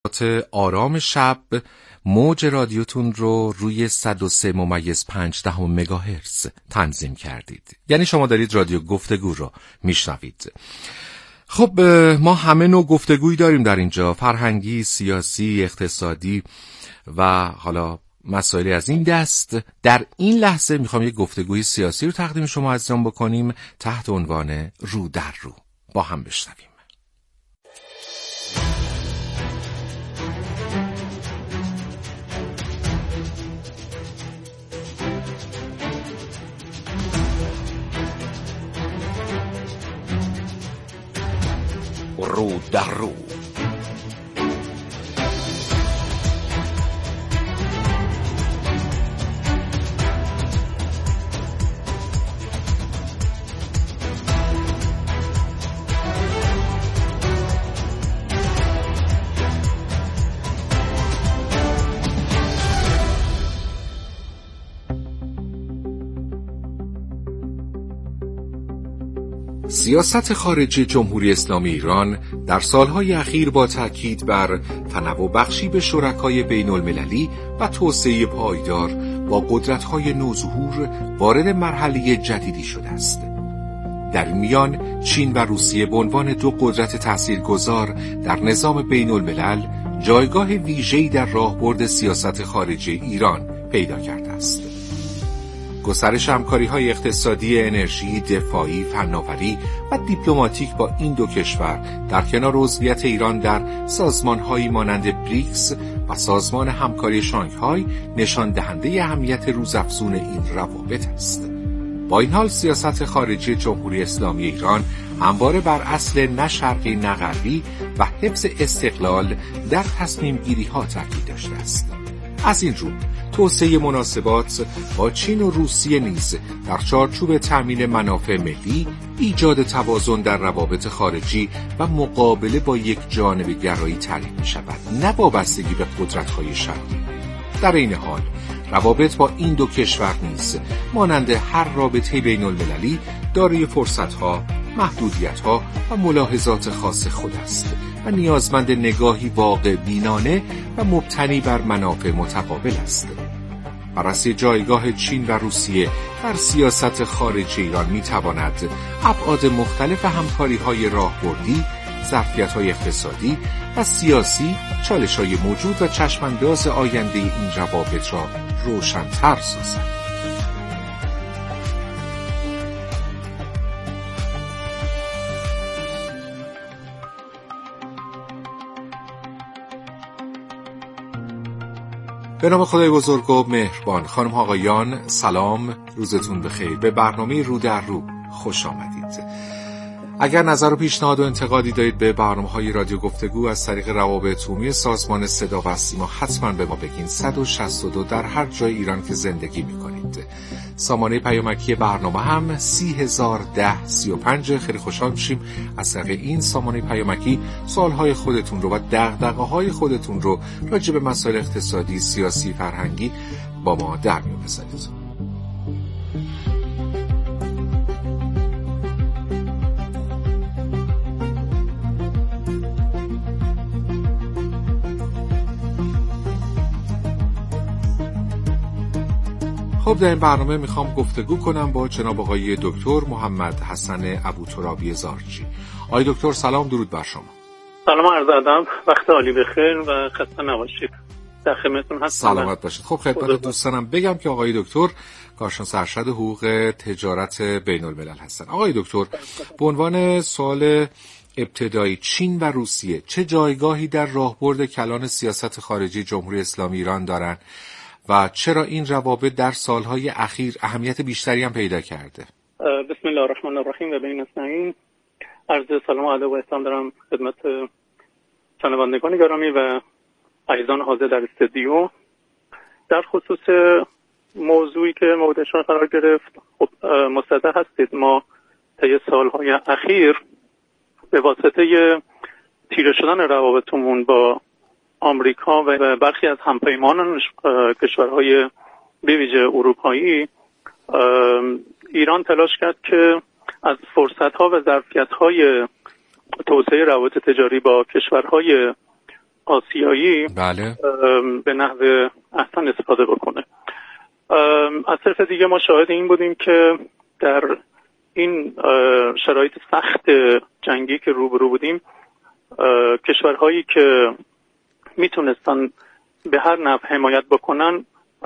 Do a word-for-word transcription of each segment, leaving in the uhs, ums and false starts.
آرام شب موج رادیوتون رو روی صد و سه ممیز پنج دهم مگاهرتز تنظیم کردید. یعنی شما دارید رادیو گفتگو رو میشنوید. خب ما همه نوع گفتگویی داریم در اینجا، فرهنگی، سیاسی، اقتصادی و حالا مسائلی از این دست. در این لحظه میخوام یک گفتگوی سیاسی رو تقدیم شما عزیزان بکنیم تحت عنوان رو در رو. با هم بشنویم. رو در رو. سیاست خارجی جمهوری اسلامی ایران در سالهای اخیر با تاکید بر تنوع بخشی به شرکای بین المللی و توسعه پایدار با قدرت‌های نوظهور وارد مرحله جدیدی شده است. در میان چین و روسیه به عنوان دو قدرت تاثیرگذار در نظام بین الملل جایگاه ویژه‌ای در راهبرد سیاست خارجی ایران پیدا کرده است. گسترش همکاری‌های اقتصادی، انرژی، دفاعی، فناوری و دیپلماتیک با این دو کشور در کنار عضویت ایران در سازمان‌هایی مانند بریکس و سازمان همکاری شانگهای نشان دهنده اهمیت روزافزون این روابط است. با این حال سیاست خارجی جمهوری اسلامی ایران همواره بر اصل نه شرقی نه غربی و حفظ استقلال در تصمیم گیری‌ها تاکید داشته است. از این رو توسعه مناسبات با چین و روسیه نیز در چارچوب تامین منافع ملی، ایجاد توازن در روابط خارجی و مقابله با یک جانبه گرایی تعریف می شود، نه وابستگی به قدرت‌های شرقی. در این حال روابط با این دو کشور نیز مانند هر رابطه بین المللی دارای فرصت‌ها، محدودیت‌ها و ملاحظات خاص خود است و نیازمند نگاهی واقع بینانه و مبتنی بر منافع متقابل است. بررسی جایگاه چین و روسیه در سیاست خارجی ایران می‌تواند ابعاد مختلف همکاری‌های راهبردی، ظرفیت‌های اقتصادی و سیاسی، چالش‌های موجود و چشمانداز آینده این روابط را روشن‌تر سازد. به نام خدای بزرگ و مهربان. خانم ها آقایان سلام، روزتون بخیر. به برنامه رو در رو خوش آمدید. اگر نظر و پیشنهاد و انتقادی دارید به برنامه‌های رادیو گفتگو از طریق روابط عمومی سازمان صدا و سیما حتما به ما بگین. صد و شصت و دو در هر جای ایران که زندگی می‌کنید. سامانه پیامکی برنامه هم سی هزار ده سی و پنج. خیلی خوشحال میشیم از طریق این سامانه پیامکی سوالهای خودتون رو و دغدغه‌های خودتون رو راجع به مسائل اقتصادی، سیاسی، فرهنگی با ما در میون بذارید. خب در این برنامه میخوام گفتگو کنم با جناب آقای دکتر محمد حسن ابوترابی زارچی. آقای دکتر سلام، درود بر شما. سلام عرض ادب، وقت عالی بخیر و خسته نباشید. در خدمتتون هستم. سلامت باشید. خب خدمت دوستانم بگم که آقای دکتر کارشناس ارشد حقوق تجارت بین الملل هستن. آقای دکتر به عنوان سوال ابتدایی، چین و روسیه چه جایگاهی در راهبرد کلان سیاست خارجی جمهوری اسلامی ایران دارند و چرا این روابط در سالهای اخیر اهمیت بیشتری هم پیدا کرده؟ بسم الله الرحمن الرحیم و به نستعین. عرض سلام و ادب و احترام دارم خدمت شنوندگان گرامی و عزیزان حاضر در استودیو. در خصوص موضوعی که مورد اشاره قرار گرفت، خب مستحضر هستید ما طی سالهای اخیر به واسطه تیره شدن روابطمون با آمریکا و برخی از همپیمانان کشورهای به ویژه اروپایی، ایران تلاش کرد که از فرصت‌ها و ظرفیت‌های توسعه روابط تجاری با کشورهای آسیایی بله. به نحو احسن استفاده بکنه. از طرف دیگه ما شاهد این بودیم که در این شرایط سخت جنگی که روبرو بودیم، کشورهایی که میتونستن به هر نحو حمایت بکنن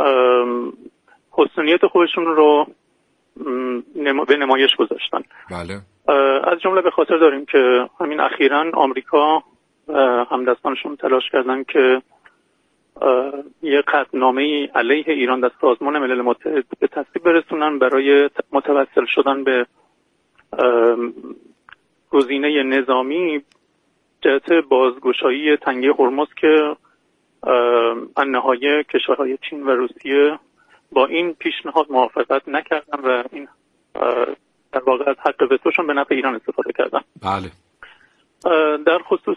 حسنیت خودشون رو به نمایش گذاشتن. بله. از جمله به خاطر داریم که همین اخیراً آمریکا و همدستانشون تلاش کردن که یه قطعنامه‌ای علیه ایران در سازمان ملل متحد به تصویب برسونن برای متوسل شدن به گزینه نظامی جهت بازگشایی تنگه هرمز که النهایه کشورهای چین و روسیه با این پیشنهاد موافقت نکردن و این در واقع از حق وتوشون به نفع ایران استفاده کردن. بله. در خصوص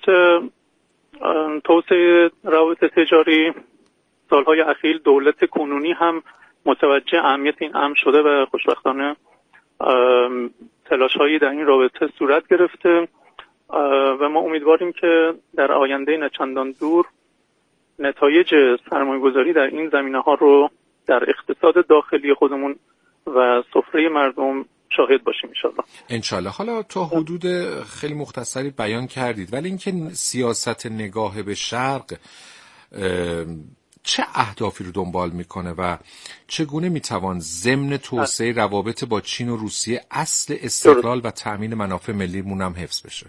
توسعه روابط تجاری سالهای اخیر دولت کنونی هم متوجه اهمیت این امر شده و خوشبختانه تلاش‌هایی در این رابطه صورت گرفته و ما امیدواریم که در آینده نه چندان دور نتایج سرمایه‌گذاری در این زمینه‌ها رو در اقتصاد داخلی خودمون و سفره مردم شاهد باشیم انشالله. انشالله. حالا تا حدود خیلی مختصری بیان کردید، ولی اینکه سیاست نگاه به شرق چه اهدافی رو دنبال میکنه و چگونه میتوان ضمن توسعه روابط با چین و روسیه اصل استقلال و تأمین منافع ملیمون هم حفظ بشه؟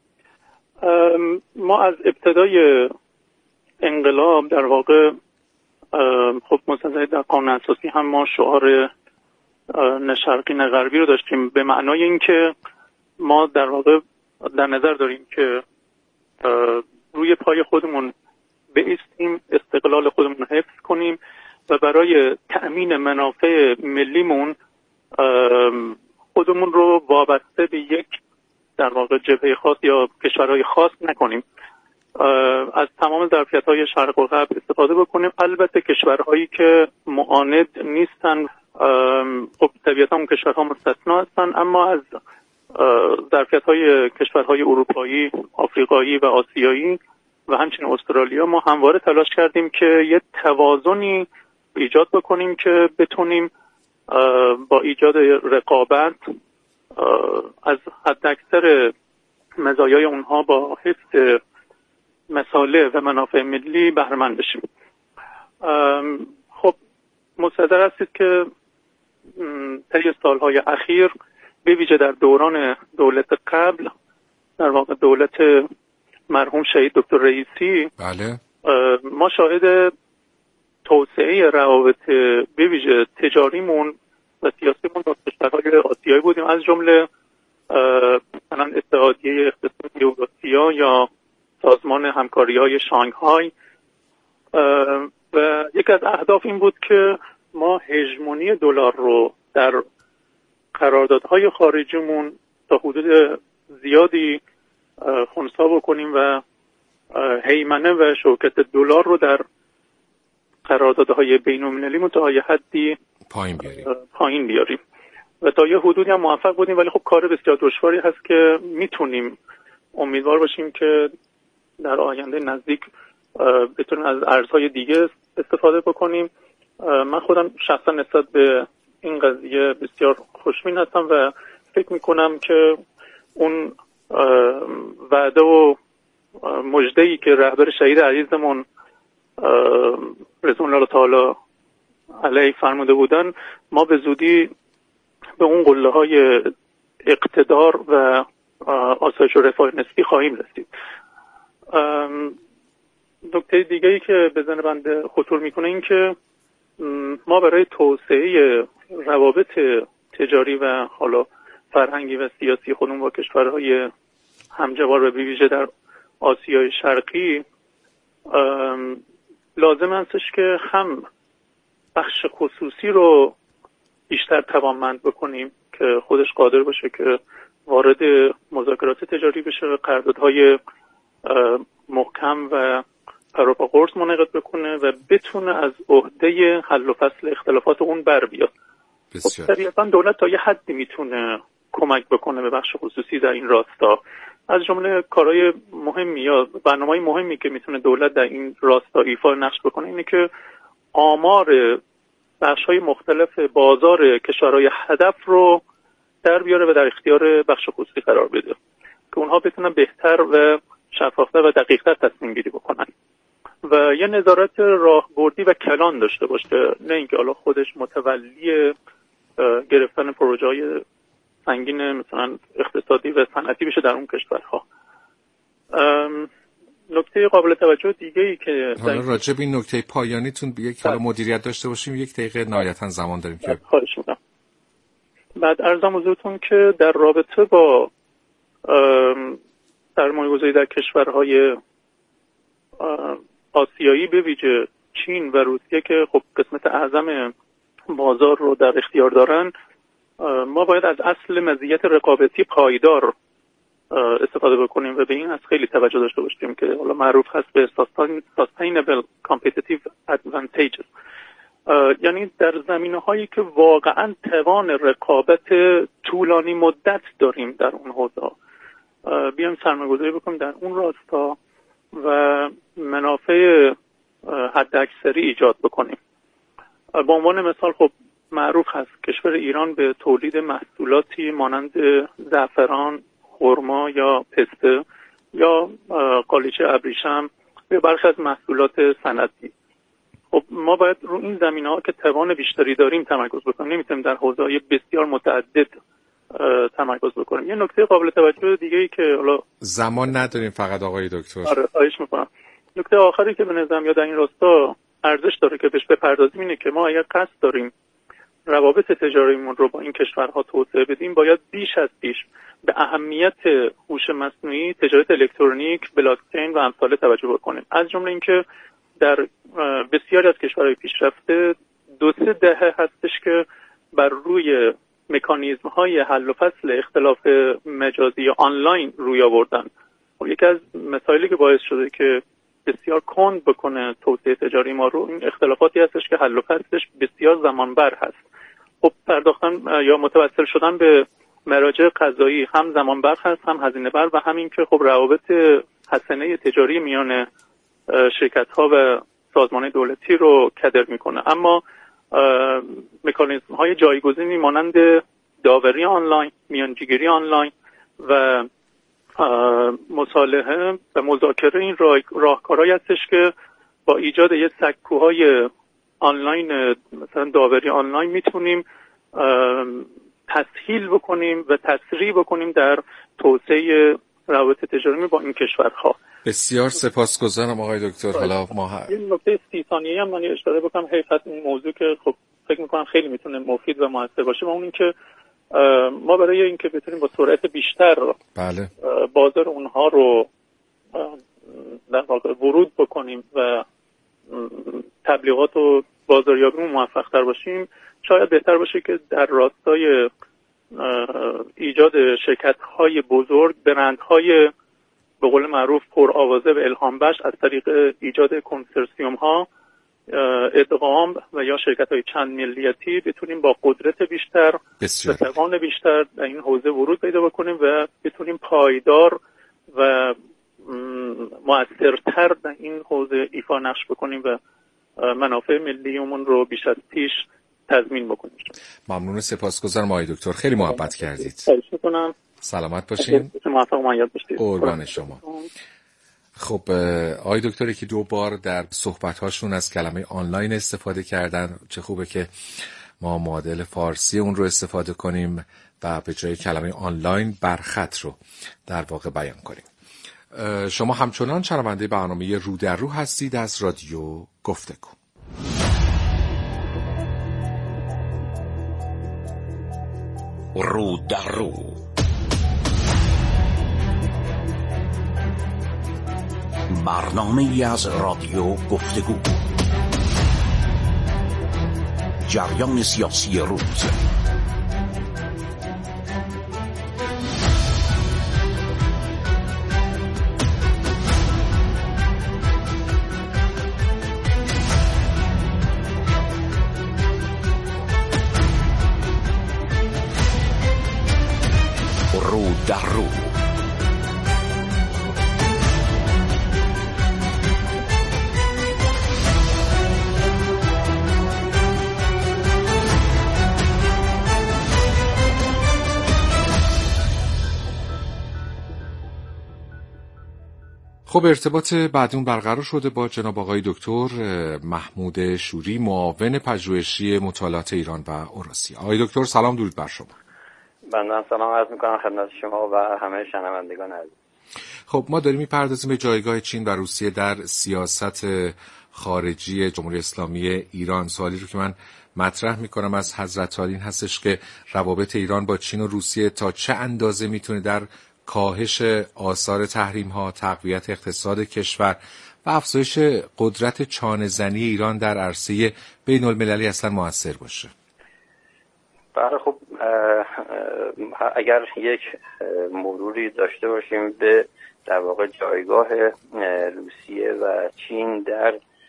ما از ابتدای انقلاب در واقع خب مستند در قانون اساسی هم ما شعار نه شرقی نه غربی رو داشتیم، به معنای اینکه ما در واقع در نظر داریم که روی پای خودمون بایستیم، استقلال خودمون رو حفظ کنیم و برای تأمین منافع ملیمون خودمون رو وابسته به یک در واقع جبهه خاص یا کشورهای خاص نکنیم، از تمام ظرفیت‌های شرق و غرب استفاده بکنیم. البته کشورهایی که معاند نیستن خب طبیعتاً اون کشورها مستثنا هستن، اما از ظرفیت‌های کشورهای اروپایی، آفریقایی و آسیایی و همچنین استرالیا ما همواره تلاش کردیم که یه توازنی ایجاد بکنیم که بتونیم با ایجاد رقابت از حداکثر مزایای اونها با حفظ مصالح و منافع ملی بهره مند بشیم. خب مستحضر هستید که طی سالهای اخیر به ویژه در دوران دولت قبل، در واقع دولت مرحوم شهید دکتر رئیسی، بله، ما شاهد توسعه روابط به ویژه تجاریمون و سیاسیمون با کشورهای آسیایی بودیم، از جمله مثلا اتحادیه اقتصادی اوراسیا یا سازمان همکاری‌های شانگهای و یک از اهداف این بود که ما هژمونی دلار رو در قراردادهای خارجیمون تا حدود زیادی خنثی بکنیم و هیمنه و شوکت دلار رو در قراردادهای بین‌المللی تا یه حدی پایین بیاریم. پایین بیاریم و تا یه حدودی هم موفق بودیم، ولی خب کار بسیار دشواری هست که میتونیم امیدوار باشیم که در آینده نزدیک بتونیم از ارزهای دیگه استفاده بکنیم. من خودم شخصا نسبت به این قضیه بسیار خوشبین هستم و فکر میکنم که اون وعده و مژده‌ای که رهبر شهید عزیزمون رضوان الله تعالی علیه فرموده بودن، ما به زودی به اون قله‌های اقتدار و آسایش و رفاه نسبی خواهیم رسید. نکته دیگه‌ای که به ذهن بنده خطور میکنه این که ما برای توسعه روابط تجاری و حالا فرهنگی و سیاسی خودمون با کشورهای همجوار و بویژه در آسیای شرقی لازم هستش که هم بخش خصوصی رو بیشتر توانمند بکنیم که خودش قادر باشه که وارد مذاکرات تجاری بشه و قراردادهای محکم و پروپا قرص منعقد بکنه و بتونه از عهده حل و فصل اختلافات اون بر بیاد. طبیعتاً دولت تا یه حدی میتونه کمک بکنه به بخش خصوصی در این راستا، از جمله کارهای مهمی یا برنامه‌های مهمی که میتونه دولت در این راستا ایفا نقش بکنه اینه که آمار بخش‌های مختلف بازار کشورهای هدف رو در بیاره و در اختیار بخش خصوصی قرار بده که اونها بتونن بهتر و شفافتر و دقیق‌تر تصمیم گیری بکنن و یه نظارت راهبردی و کلان داشته باشه، نه اینکه حالا خودش متولی گرفتن پروژه‌های سنگین مثلا اقتصادی و صنعتی بشه در اون کشورها. نکته قابل توجه دیگه ای که حالا راجع به این نکته پایانیتون یک حالا مدیریت داشته باشیم، یک دقیقه نهایتاً زمان داریم که خواهش می‌کنم. بعد عرضم حضورتون که در رابطه با سرمایه‌گذاری در کشورهای آسیایی به ویژه چین و روسیه که خب قسمت اعظم بازار رو در اختیار دارن، ما باید از اصل مزیت رقابتی پایدار استفاده بکنیم و به این از خیلی توجه داشته باشیم که حالا معروف هست به sustainable competitive advantages، یعنی در زمینه‌هایی که واقعا توان رقابت طولانی مدت داریم در اون حوزه بیایم سرمایه‌گذاری بکنیم در اون راستا و منافع حداکثری ایجاد بکنیم. به عنوان مثال خب معروف هست کشور ایران به تولید محصولاتی مانند زعفران، خرما یا پسته یا قالیچه ابریشم یا برخی از محصولات صنعتی. خب ما باید رو این زمینه‌ها که توان بیشتری داریم تمرکز بکنیم، نمیتونیم در حوزه‌های بسیار متعدد تمرکز بکنیم. یه نکته قابل توجه دیگه ای که حالا زمان نداریم فقط آقای دکتر. آره خواهش می‌کنم. نکته آخری که به نظر میاد در این راستا ارزش داره که بهش بپردازیم اینه که ما اگر قصد داریم روابط تجاریمون رو با این کشورها توسعه بدیم، باید بیش از پیش به اهمیت هوش مصنوعی، تجارت الکترونیک، بلاکچین و امثال توجه بکنیم. از جمله اینکه در بسیاری از کشورهای پیشرفته دو سه دهه هستش که بر روی مکانیزم‌های حل و فصل اختلاف مجازی آنلاین روی آوردن. و یکی از مسائلی که باعث شده که بسیار کند بکنه توسعه تجاری ما رو این اختلافاتی هستش که حل و فصلش بسیار زمانبر هست. خب پرداختن یا متوسل شدن به مراجع قضایی هم زمانبر هست، هم هزینه بر و همین که خب روابط حسنه تجاری میان شرکت‌ها و سازمان دولتی رو کدر میکنه. اما مکانیزم های جایگزینی مانند داوری آنلاین، میانجیگیری آنلاین و مصالحه و مذاکره این راه، راهکارهایی هستش که با ایجاد یه سکوهای آنلاین مثلا داوری آنلاین میتونیم تسهیل بکنیم و تسریع بکنیم در توسعه روابط تجاری با این کشورها. بسیار سپاسگزارم آقای دکتر. حالا ما ه... این نکته سی ثانیه‌ای هم من اشاره بکنم، حیف هست این موضوع که خب فکر می‌کنم خیلی میتونه مفید و موثر باشه، و اون اینکه ما برای اینکه بتونیم با سرعت بیشتر بله بازار اونها رو در واقع ورود بکنیم و تبلیغات و بازاریابیمون موفق‌تر باشیم، شاید بهتر باشه که در راستای ایجاد شرکت‌های بزرگ، برندهای به قول معروف پرآوازه و الهام بخش از طریق ایجاد کنسورسیوم‌ها، ادغام و یا شرکت‌های چند ملیتی بتونیم با قدرت بیشتر و توان بیشتر در این حوزه ورود پیدا بکنیم و بتونیم پایدار و مؤثرتر در این حوزه ایفا نقش بکنیم و منافع ملیمون رو بیش از پیش تضمین بکنیم. ممنون، سپاسگزارم آقای دکتر، خیلی محبت کردید. خواهش می‌کنم. سلامت باشین. موفق و مؤید باشید. قربان شما. خب آقای دکتری که دو بار در صحبت‌هاشون از کلمه آنلاین استفاده کردن، چه خوبه که ما معادل فارسی اون رو استفاده کنیم و به جای کلمه آنلاین برخط رو در واقع بیان کنیم. شما همچنان شنونده برنامه رو در رو هستید از رادیو گفتگو. رو در رو، برنامه‌ای از رادیو گفتگو. جریان سیاسی روز، رو در رو. خب ارتباط بعدون برقرار شده با جناب آقای دکتر محمود شوری، معاون پژوهشی مطالعات ایران و اوراسیا. آقای دکتر سلام، درود بر شما. بنده سلام عرض میکنم خدمت شما و همه شنوندگان عزیز. خب ما داریم میپردازیم به جایگاه چین و روسیه در سیاست خارجی جمهوری اسلامی ایران. سوالی رو که من مطرح میکنم از حضرت عالی این هستش که روابط ایران با چین و روسیه تا چه اندازه میتونه در کاهش آثار تحریم ها، تقویت اقتصاد کشور و افزایش قدرت چانه‌زنی ایران در عرصه بین المللی اصلا موثر باشه. بله خب اگر یک مروری داشته باشیم به در واقع جایگاه روسیه و چین در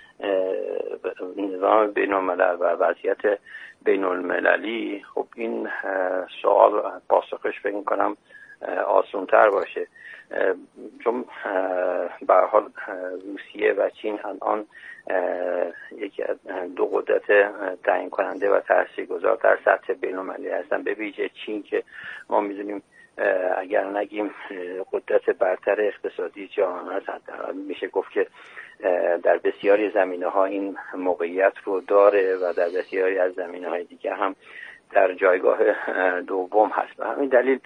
نظام بین الملل و وضعیت بین المللی، خب این سوال پاسخش فکر کنم آسان تر باشه، چون به هر حال روسیه و چین الان یکی از دو قدرت تعیین کننده و تاثیرگذار در سطح بین المللی هستن. به ویژه چین که ما می‌دونیم اگر نگیم قدرت برتر اقتصادی جهان است، میشه گفت که در بسیاری زمینه‌ها این موقعیت رو داره و در بسیاری از زمینه‌های دیگه هم در جایگاه دوم هست. به همین دلیل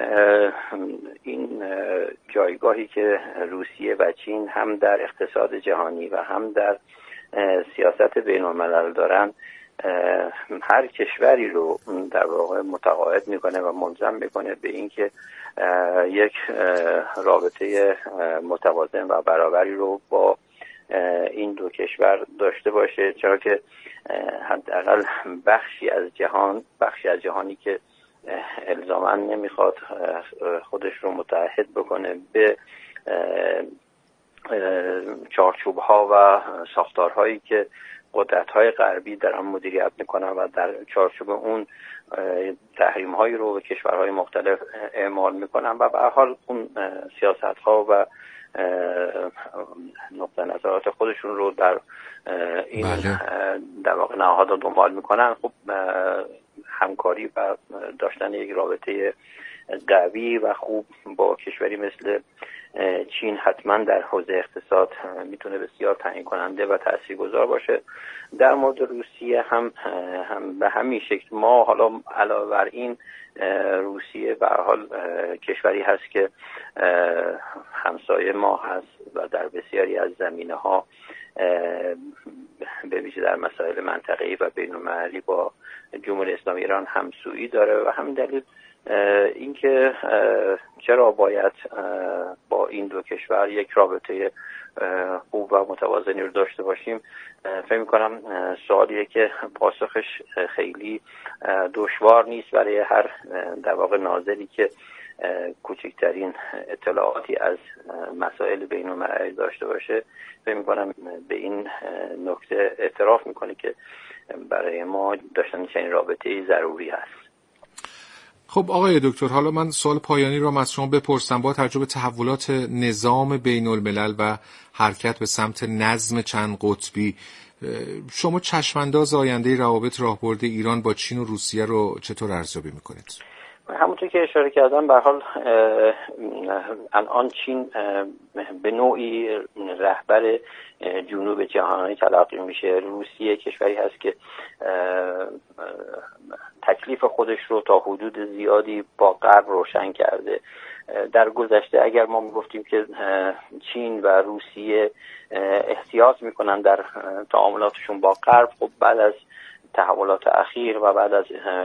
این جایگاهی که روسیه و چین هم در اقتصاد جهانی و هم در سیاست بین الملل دارن، هر کشوری رو در واقع متقاعد میکنه و ملزم میکنه به اینکه یک رابطه متوازن و برابری رو با این دو کشور داشته باشه، چرا که حداقل بخشی از جهان بخشی از جهانی که الزاما نمیخواد خودش رو متحد بکنه به چارچوب‌ها و ساختارهایی که قدرت‌های غربی دارن مدیریت میکنن و در چارچوب اون تحریم‌هایی رو به کشورهای مختلف اعمال میکنن و به هر حال اون سیاست‌ها و نقطه نظرات خودشون رو در این بله. در واقع نهادها دنبال میکنن. خب همکاری و داشتن یک رابطه قوی و خوب با کشوری مثل چین حتما در حوزه اقتصاد میتونه بسیار تعیین کننده و تاثیرگذار باشه. در مورد روسیه هم هم به همین شکل. ما حالا علاوه بر این روسیه به هر حال کشوری هست که همسایه ما هست و در بسیاری از زمینه‌ها به ویژه در مسائل منطقه‌ای و بین‌المللی با جمهوری اسلامی ایران همسویی داره و همین دلیل اینکه چرا باید با این دو کشور یک رابطه خوب و متوازنی رو داشته باشیم، فکر می‌کنم سوالیه که پاسخش خیلی دشوار نیست برای هر در واقع ناظری که کوچکترین اطلاعاتی از مسائل بین‌المللی داشته باشه. فکر می‌کنم به این نکته اعتراف می‌کنه که برای ما داشتن چنین رابطه‌ای ضروری هست. خب آقای دکتر، حالا من سوال پایانی رو از شما بپرسم. با توجه به تحولات نظام بین الملل و حرکت به سمت نظم چند قطبی، شما چشمانداز آینده روابط راهبرد ایران با چین و روسیه رو چطور ارزیابی میکنید؟ همونطور که اشاره کردم، به هر حال الان چین به نوعی رهبر جنوب جهانی تلقی میشه. روسیه کشوری هست که تکلیف خودش رو تا حدود زیادی با غرب روشن کرده. در گذشته اگر ما میگفتیم که چین و روسیه احتیاط میکنن در تعاملاتشون با غرب، خب بعد از تحولات اخیر و بعد از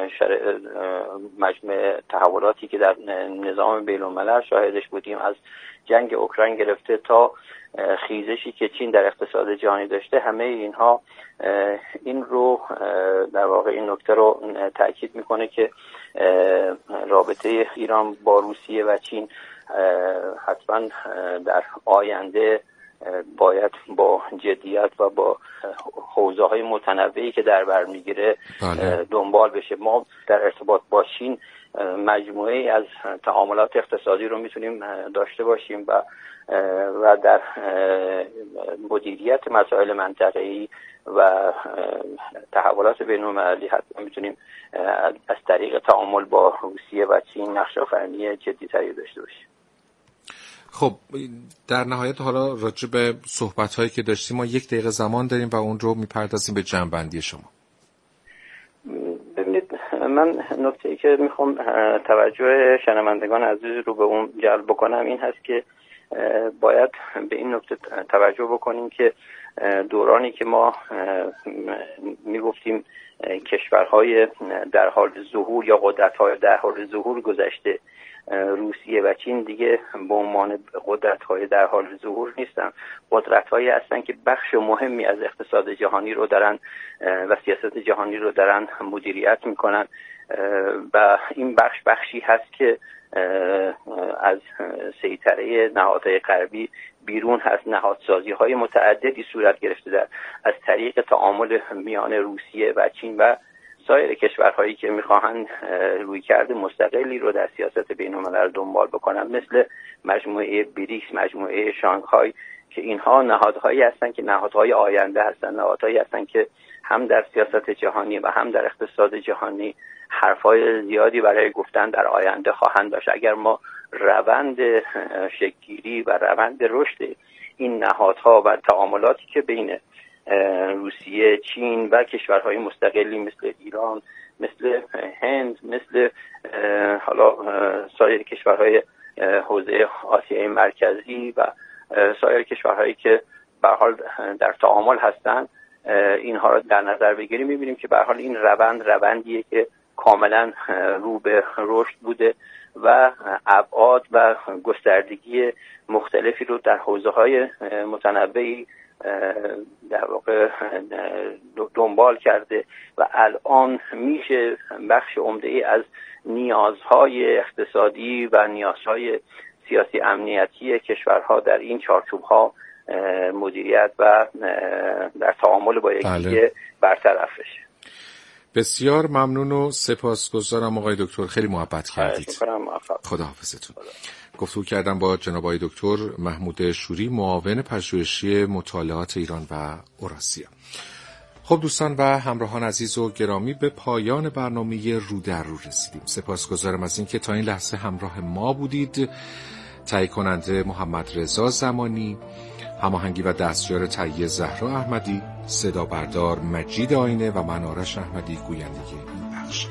مجموع تحولاتی که در نظام بین الملل شاهدش بودیم، از جنگ اوکراین گرفته تا خیزشی که چین در اقتصاد جهانی داشته، همه اینها این رو در واقع این نکته رو تاکید میکنه که رابطه ایران با روسیه و چین حتما در آینده باید با جدیت و با حوزه های متنوعی که در بر میگیره دنبال بشه. ما در ارتباط با چین مجموعه از تعاملات اقتصادی رو میتونیم داشته باشیم و و در مدیریت مسائل منطقه‌ای و تحولات بین‌المللی حتما میتونیم از طریق تعامل با روسیه و چین نقش آفرینی جدی‌تری داشته باشیم. خب در نهایت حالا راجع به صحبت‌هایی که داشتیم ما یک دقیقه زمان داریم و اون رو میپردازیم به جمع‌بندی شما. ببینید، من نکته‌ای که میخوام توجه شنوندگان عزیز رو به اون جلب بکنم این هست که باید به این نکته توجه بکنیم که دورانی که ما میگفتیم کشورهای در حال ظهور یا قدرت‌های در حال ظهور گذشته، روسیه و چین دیگه به عنوان قدرت‌های در حال ظهور نیستن، قدرت‌هایی هستن که بخش مهمی از اقتصاد جهانی رو دارن و سیاست جهانی رو دارن مدیریت میکنن و این بخش بخشی هست که از سیطره نهادهای غربی بیرون هست. نهادسازی‌های متعددی صورت گرفته در از طریق تعامل میان روسیه و چین و سایر کشورهایی که میخواهند رویکرد مستقلی رو در سیاست بین‌الملل دنبال بکنن، مثل مجموعه بریکس، مجموعه شانگهای، که اینها نهادهایی هستند که نهادهای آینده هستند، نهادهایی هستند که هم در سیاست جهانی و هم در اقتصاد جهانی حرفای زیادی برای گفتن در آینده خواهند داشت. اگر ما روند شکل‌گیری و روند رشد این نهادها و تعاملاتی که بین روسیه، چین و کشورهای مستقلی مثل ایران، مثل هند، مثل حالا سایر کشورهای حوزه آسیای مرکزی و سایر کشورهایی که به هر حال در تعامل هستند، اینها را در نظر بگیریم، می‌بینیم که به هر حال این روند روندیه که کاملا رو به رشد بوده و ابعاد و گستردگی مختلفی رو در حوزه‌های متنوعی در واقع دنبال کرده و الان میشه بخش عمده‌ای از نیازهای اقتصادی و نیازهای سیاسی امنیتی کشورها در این چارچوب‌ها مدیریت و در تعامل با یکدیگه برطرف بشه. بسیار ممنون و سپاسگزارم آقای دکتر، خیلی محبت کردید. خداحافظتون. گفتگو کردم با جناب آقای دکتر محمود شوری، معاون پژوهشی مطالعات ایران و اوراسیا. خب دوستان و همراهان عزیز و گرامی، به پایان برنامه رو در رو رسیدیم. سپاسگزارم از اینکه تا این لحظه همراه ما بودید. تهیه کننده محمد رضا زمانی، هماهنگی و دستیار تهیه زهرا احمدی، صدا بردار مجید آینه و من آرش احمدی گوینده این بخش.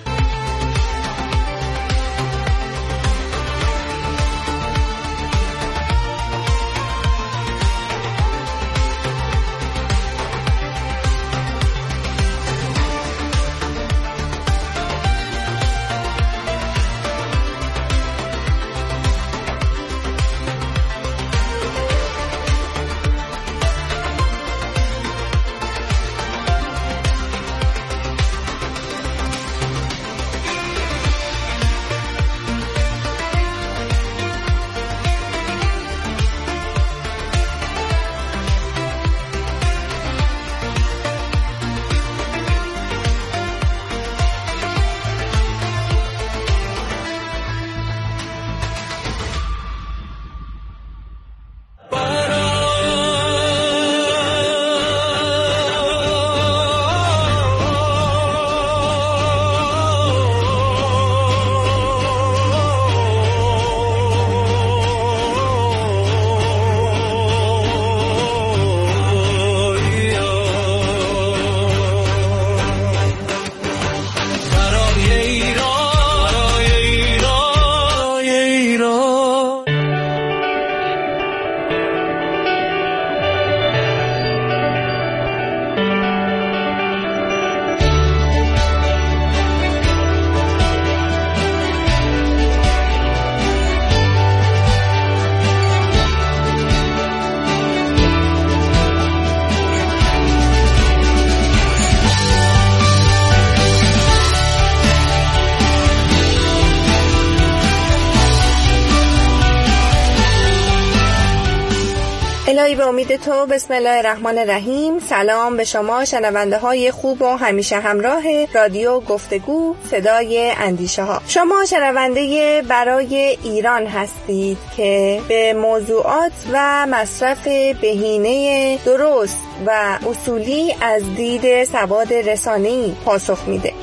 الهی به امید تو، بسم الله الرحمن الرحیم. سلام به شما شنونده های خوب و همیشه همراه رادیو گفتگو صدای اندیشه ها. شما شنونده برای ایران هستید که به موضوعات و مصرف بهینه درست و اصولی از دید سواد رسانه‌ای پاسخ میده.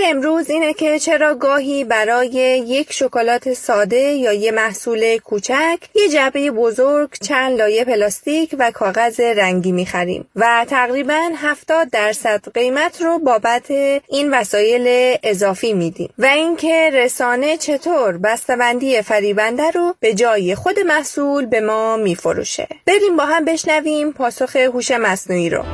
امروز اینه که چرا گاهی برای یک شکلات ساده یا یه محصول کوچک یه جعبه بزرگ، چند لایه پلاستیک و کاغذ رنگی می‌خریم و تقریباً هفتاد درصد قیمت رو بابت این وسایل اضافی میدیم و اینکه رسانه چطور بسته‌بندی فریبنده رو به جای خود محصول به ما میفروشه. بریم با هم بشنویم پاسخ هوش مصنوعی رو.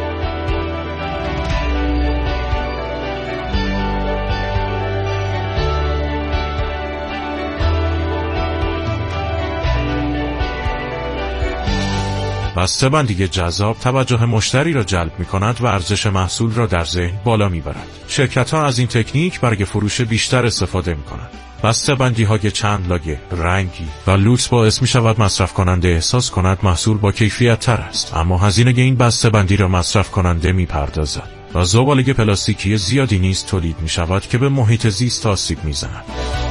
بسته‌بندی جذاب توجه مشتری را جلب می‌کند و ارزش محصول را در ذهن بالا می‌برد. شرکت‌ها از این تکنیک برای فروش بیشتر استفاده می‌کنند. بسته‌بندی‌های چند لایه، رنگی و لوکس باعث می‌شود مصرف کننده احساس کند محصول با کیفیت تر است، اما هزینه این بسته‌بندی را مصرف کننده می‌پردازد و زباله پلاستیکی زیادی نیز تولید می‌شود که به محیط زیست آسیب می‌زند.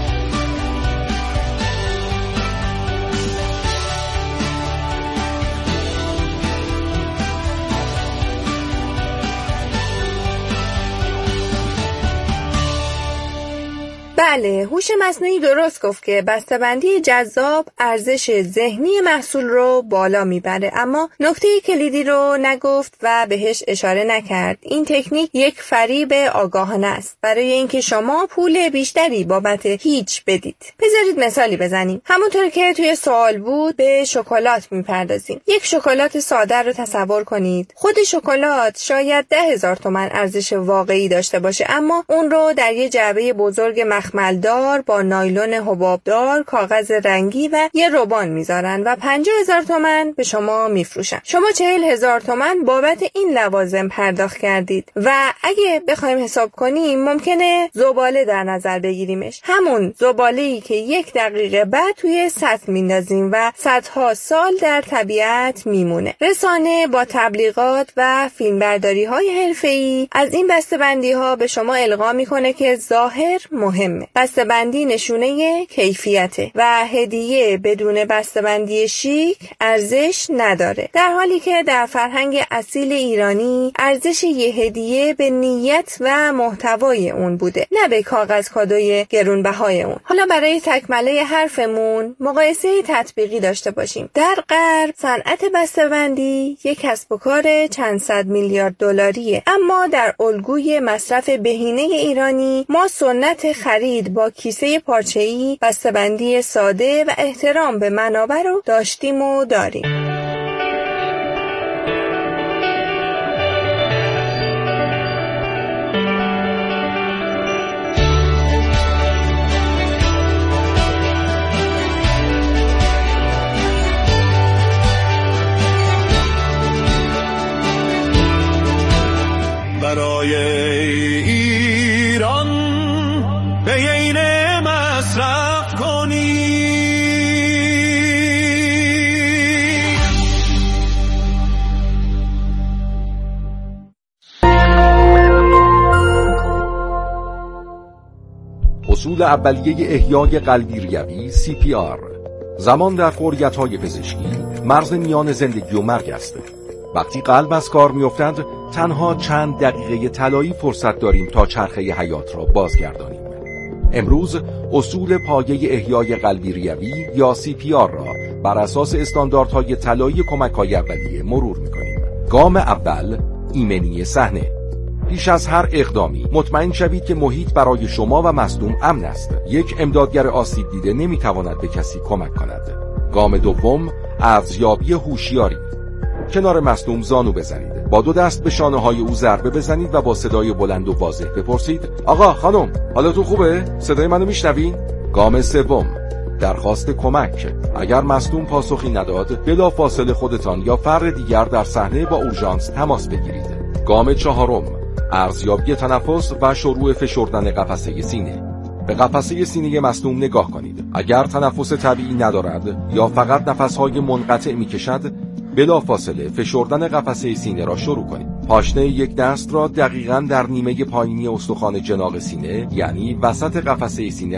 بله، هوش مصنوعی درست گفت که بسته‌بندی جذاب ارزش ذهنی محصول رو بالا میبره، اما نکته کلیدی رو نگفت و بهش اشاره نکرد. این تکنیک یک فریب آگاهانه است برای اینکه شما پول بیشتری بابت هیچ بدید. بذارید مثالی بزنیم. همونطور که توی سوال بود به شکلات میپردازیم. یک شکلات ساده رو تصور کنید. خود شکلات شاید ده هزار تومان ارزش واقعی داشته باشه، اما اون رو در یه جعبه بزرگ مخملدار با نایلون حبابدار، کاغذ رنگی و یه روبان میذارن و پنجاه هزار تومان به شما میفروشن. شما چهل هزار تومان بابت این لوازم پرداخت کردید و اگه بخوایم حساب کنیم ممکنه زباله در نظر بگیریمش. همون زباله‌ای که یک دقیقه بعد توی سطح میندازیم و صدها سال در طبیعت میمونه. رسانه با تبلیغات و فیلمبرداری‌های حرفه‌ای از این بسته‌بندی‌ها به شما القا میکنه که ظاهر مهمه. بسته‌بندی نشونه کیفیته و هدیه بدون بسته‌بندی شیک ارزش نداره، در حالی که در فرهنگ اصیل ایرانی ارزش یه هدیه به نیت و محتوای اون بوده، نه به کاغذ کادوی گرونبهای اون. حالا برای تکمله حرفمون مقایسه تطبیقی داشته باشیم. در غرب صنعت بسته‌بندی یک کسب و کار چند صد میلیارد دلاریه، اما در الگوی مصرف بهینه ایرانی ما سنت خرید با کیسه پارچه‌ای، بسته‌بندی ساده و احترام به منابع رو داشتیم و داریم. برای ایران به عین مصرف کنی. اصول اولیه احیای قلبی ریوی سی پی آر. زمان در فوریت‌های پزشکی مرز میان زندگی و مرگ است. وقتی قلب از کار می‌افتد تنها چند دقیقه طلایی فرصت داریم تا چرخه حیات را بازگردانیم. امروز اصول پایه احیای قلبی ریوی یا سی پی آر را بر اساس استانداردهای طلایی کمک‌های اولیه مرور می‌کنیم. گام اول، ایمنی صحنه. پیش از هر اقدامی مطمئن شوید که محیط برای شما و مصدوم امن است. یک امدادگر آسیب دیده نمی‌تواند به کسی کمک کند. گام دوم، ارزیابی هوشیاری. کنار مصدوم زانو بزنید. با دو دست به شانه‌های او ضربه بزنید و با صدای بلند و واضح بپرسید: آقا، خانم، حالتون خوبه؟ صدای منو میشنوین؟ گام سوم، درخواست کمک. اگر مصدوم پاسخی نداد، بلافاصله خودتان یا فرد دیگر در صحنه با اورژانس تماس بگیرید. گام چهارم، ارزیابی تنفس و شروع فشردن قفسه سینه. به قفسه سینه مصدوم نگاه کنید. اگر تنفس طبیعی ندارد یا فقط نفس‌های منقطع می‌کشد، بلافاصله فشردن قفسه سینه را شروع کنید. پاشنه یک دست را دقیقاً در نیمه پایینی استخوان جناق سینه، یعنی وسط قفسه سینه